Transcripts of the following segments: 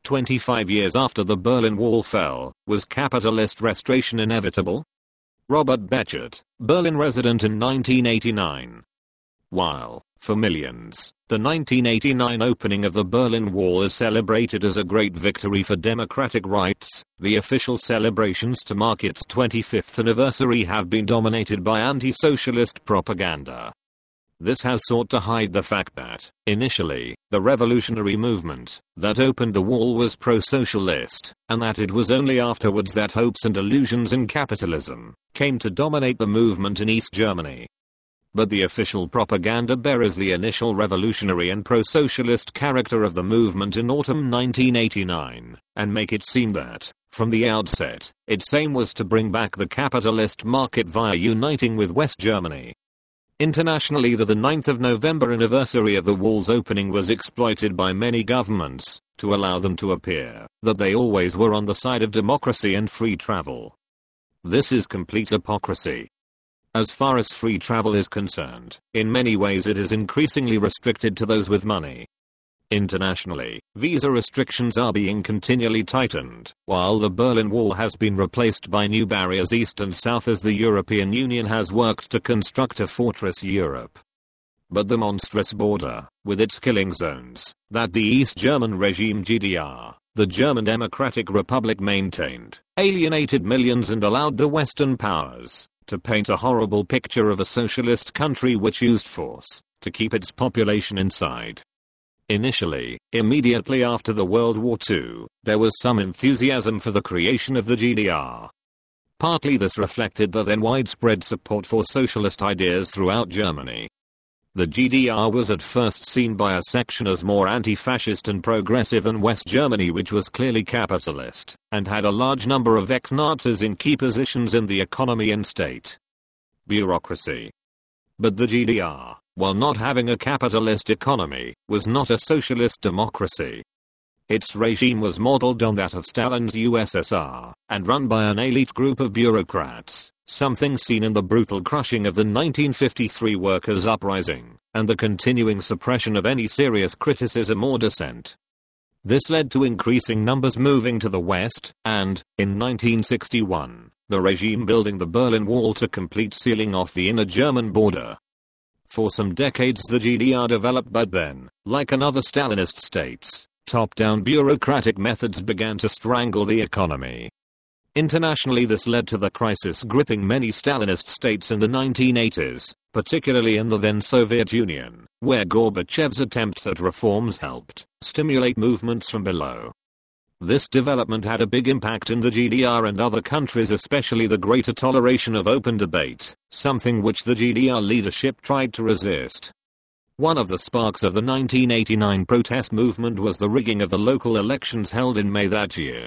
25 years after the Berlin Wall fell, was capitalist restoration inevitable? Robert Bechet, Berlin resident in 1989. While, for millions, the 1989 opening of the Berlin Wall is celebrated as a great victory for democratic rights, the official celebrations to mark its 25th anniversary have been dominated by anti-socialist propaganda. This has sought to hide the fact that, initially, the revolutionary movement that opened the wall was pro-socialist, and that it was only afterwards that hopes and illusions in capitalism came to dominate the movement in East Germany. But the official propaganda bears the initial revolutionary and pro-socialist character of the movement in autumn 1989, and make it seem that, from the outset, its aim was to bring back the capitalist market via uniting with West Germany. Internationally, the 9th of November anniversary of the wall's opening was exploited by many governments to allow them to appear that they always were on the side of democracy and free travel. This is complete hypocrisy. As far as free travel is concerned, in many ways it is increasingly restricted to those with money. Internationally, visa restrictions are being continually tightened, while the Berlin Wall has been replaced by new barriers east and south as the European Union has worked to construct a fortress Europe. But the monstrous border, with its killing zones, that the East German regime GDR, the German Democratic Republic maintained, alienated millions and allowed the Western powers to paint a horrible picture of a socialist country which used force to keep its population inside. Initially, immediately after the World War II, there was some enthusiasm for the creation of the GDR. Partly this reflected the then widespread support for socialist ideas throughout Germany. The GDR was at first seen by a section as more anti-fascist and progressive than West Germany, which was clearly capitalist, and had a large number of ex-Nazis in key positions in the economy and state bureaucracy. But the GDR, while not having a capitalist economy, was not a socialist democracy. Its regime was modeled on that of Stalin's USSR, and run by an elite group of bureaucrats, something seen in the brutal crushing of the 1953 workers' uprising, and the continuing suppression of any serious criticism or dissent. This led to increasing numbers moving to the west, and, in 1961, the regime building the Berlin Wall to complete sealing off the inner German border. For some decades the GDR developed, but then, like another Stalinist states, top-down bureaucratic methods began to strangle the economy. Internationally, this led to the crisis gripping many Stalinist states in the 1980s, particularly in the then Soviet Union, where Gorbachev's attempts at reforms helped stimulate movements from below. This development had a big impact in the GDR and other countries, especially the greater toleration of open debate, something which the GDR leadership tried to resist. One of the sparks of the 1989 protest movement was the rigging of the local elections held in May that year.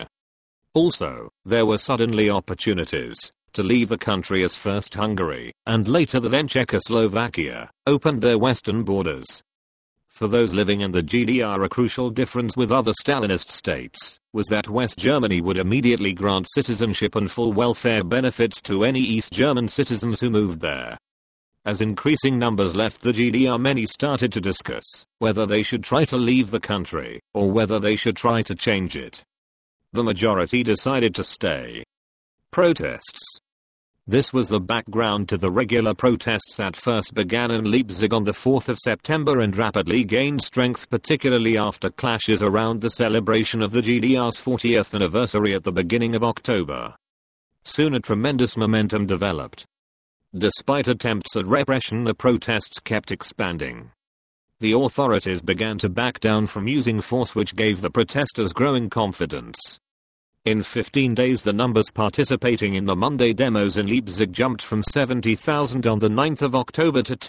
Also, there were suddenly opportunities to leave the country as first Hungary, and later the then Czechoslovakia, opened their western borders. For those living in the GDR, a crucial difference with other Stalinist states was that West Germany would immediately grant citizenship and full welfare benefits to any East German citizens who moved there. As increasing numbers left the GDR, many started to discuss whether they should try to leave the country, or whether they should try to change it. The majority decided to stay. Protests. This was the background to the regular protests that first began in Leipzig on the 4th of September and rapidly gained strength, particularly after clashes around the celebration of the GDR's 40th anniversary at the beginning of October. Soon a tremendous momentum developed. Despite attempts at repression, the protests kept expanding. The authorities began to back down from using force, which gave the protesters growing confidence. In 15 days the numbers participating in the Monday demos in Leipzig jumped from 70,000 on the 9th of October to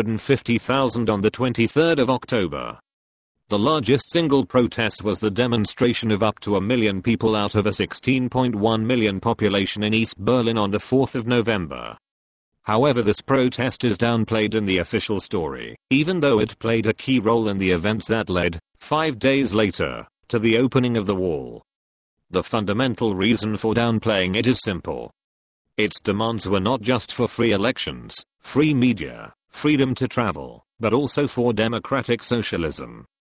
250,000 on the 23rd of October. The largest single protest was the demonstration of up to 1 million people out of a 16.1 million population in East Berlin on the 4th of November. However, this protest is downplayed in the official story, even though it played a key role in the events that led, 5 days later, to the opening of the wall. The fundamental reason for downplaying it is simple. Its demands were not just for free elections, free media, freedom to travel, but also for democratic socialism.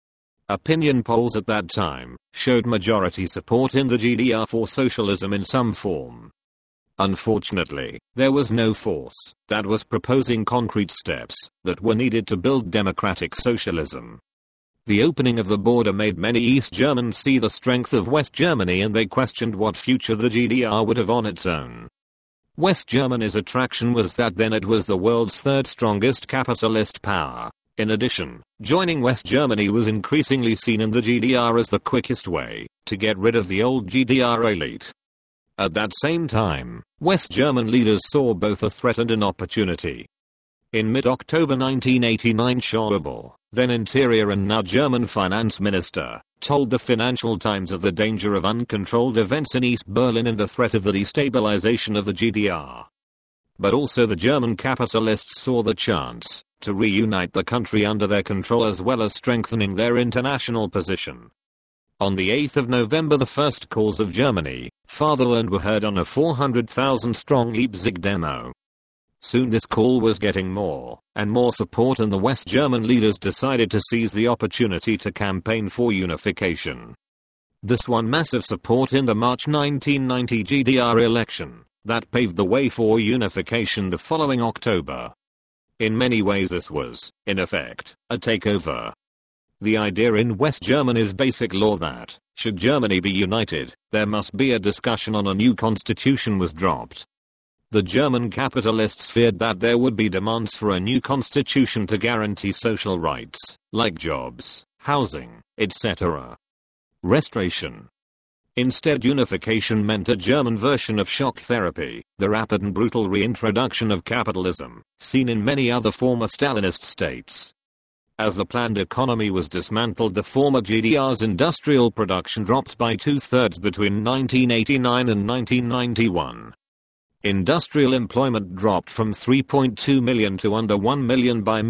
Opinion polls at that time showed majority support in the GDR for socialism in some form. Unfortunately, there was no force that was proposing concrete steps that were needed to build democratic socialism. The opening of the border made many East Germans see the strength of West Germany, and they questioned what future the GDR would have on its own. West Germany's attraction was that then it was the world's third strongest capitalist power. In addition, joining West Germany was increasingly seen in the GDR as the quickest way to get rid of the old GDR elite. At that same time, West German leaders saw both a threat and an opportunity. In mid-October 1989, Schäuble, then Interior and now German Finance Minister, told the Financial Times of the danger of uncontrolled events in East Berlin and the threat of the destabilization of the GDR. But also the German capitalists saw the chance to reunite the country under their control as well as strengthening their international position. On the 8th of November, the first calls of Germany, Fatherland were heard on a 400,000-strong Leipzig demo. Soon this call was getting more and more support, and the West German leaders decided to seize the opportunity to campaign for unification. This won massive support in the March 1990 GDR election that paved the way for unification the following October. In many ways this was, in effect, a takeover. The idea in West Germany's basic law that, should Germany be united, there must be a discussion on a new constitution was dropped. The German capitalists feared that there would be demands for a new constitution to guarantee social rights, like jobs, housing, etc. Restoration. Instead, unification meant a German version of shock therapy, the rapid and brutal reintroduction of capitalism, seen in many other former Stalinist states. As the planned economy was dismantled, the former GDR's industrial production dropped by 2/3 between 1989 and 1991. Industrial employment dropped from 3.2 million to under 1 million by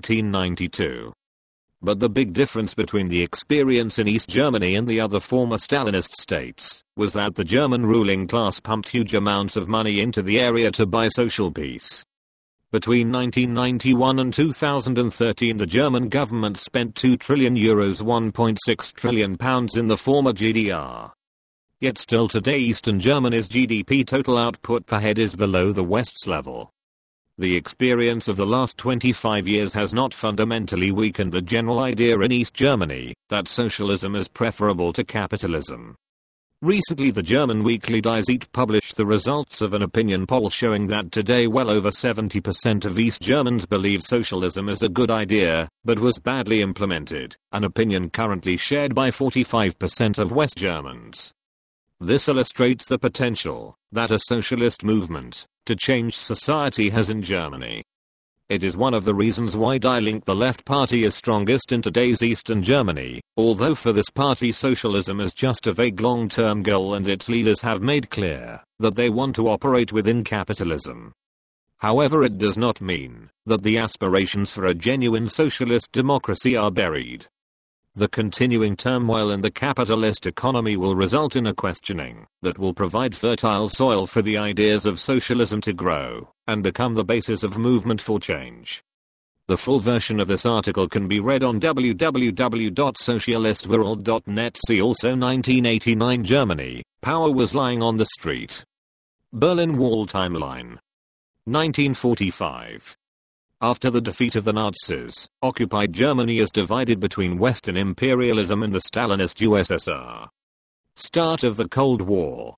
mid-1992. But the big difference between the experience in East Germany and the other former Stalinist states was that the German ruling class pumped huge amounts of money into the area to buy social peace. Between 1991 and 2013, the German government spent €2 trillion, £1.6 trillion in the former GDR. Yet still today, Eastern Germany's GDP total output per head is below the West's level. The experience of the last 25 years has not fundamentally weakened the general idea in East Germany that socialism is preferable to capitalism. Recently, the German weekly Die Zeit published the results of an opinion poll showing that today well over 70% of East Germans believe socialism is a good idea, but was badly implemented, an opinion currently shared by 45% of West Germans. This illustrates the potential that a socialist movement to change society has in Germany. It is one of the reasons why Die Linke, the left party, is strongest in today's Eastern Germany, although for this party socialism is just a vague long-term goal and its leaders have made clear that they want to operate within capitalism. However, it does not mean that the aspirations for a genuine socialist democracy are buried. The continuing turmoil in the capitalist economy will result in a questioning that will provide fertile soil for the ideas of socialism to grow and become the basis of movement for change. The full version of this article can be read on www.socialistworld.net. See also 1989 Germany, power was lying on the street. Berlin Wall timeline. 1945. After the defeat of the Nazis, occupied Germany is divided between Western imperialism and the Stalinist USSR. Start of the Cold War.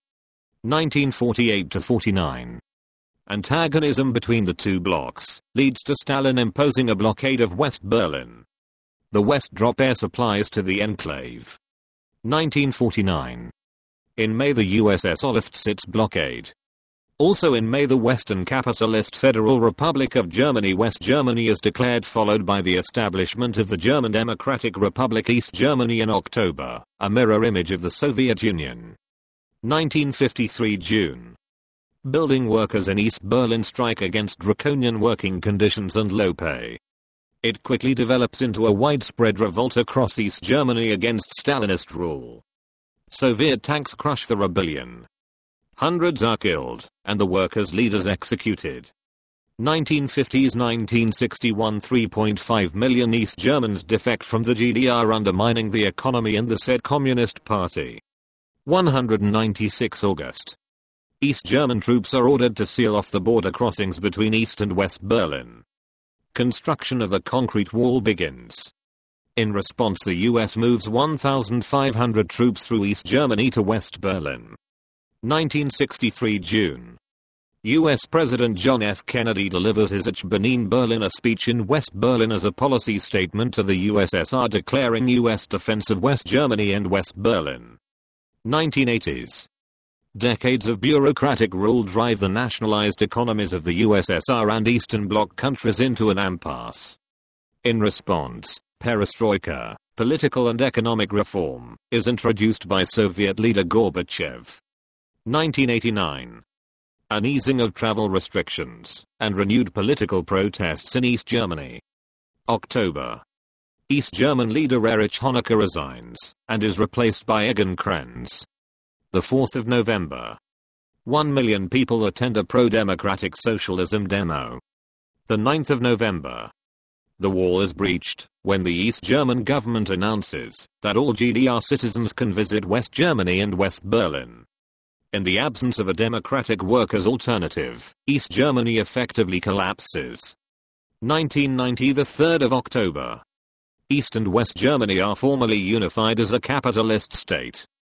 1948-49. Antagonism between the two blocs leads to Stalin imposing a blockade of West Berlin. The West drop air supplies to the enclave. 1949. In May, the USSR lifts its blockade. Also in May, the Western capitalist Federal Republic of Germany, West Germany, is declared, followed by the establishment of the German Democratic Republic East Germany in October, a mirror image of the Soviet Union. 1953 June. Building workers in East Berlin strike against draconian working conditions and low pay. It quickly develops into a widespread revolt across East Germany against Stalinist rule. Soviet tanks crush the rebellion. Hundreds are killed, and the workers' leaders executed. 1950s 1961 3.5 million East Germans defect from the GDR, undermining the economy and the said Communist Party. 196 August. East German troops are ordered to seal off the border crossings between East and West Berlin. Construction of a concrete wall begins. In response, the US moves 1,500 troops through East Germany to West Berlin. 1963 June. US President John F. Kennedy delivers his Ich Benin Berliner speech in West Berlin as a policy statement to the USSR declaring US defense of West Germany and West Berlin. 1980s. Decades of bureaucratic rule drive the nationalized economies of the USSR and Eastern Bloc countries into an impasse. In response, perestroika, political and economic reform, is introduced by Soviet leader Gorbachev. 1989. An easing of travel restrictions, and renewed political protests in East Germany. October. East German leader Erich Honecker resigns, and is replaced by Egon Krenz. The 4th of November. 1 million people attend a pro-democratic socialism demo. The 9th of November. The wall is breached, when the East German government announces that all GDR citizens can visit West Germany and West Berlin. In the absence of a democratic workers' alternative, East Germany effectively collapses. 1990, the 3rd of October. East and West Germany are formally unified as a capitalist state.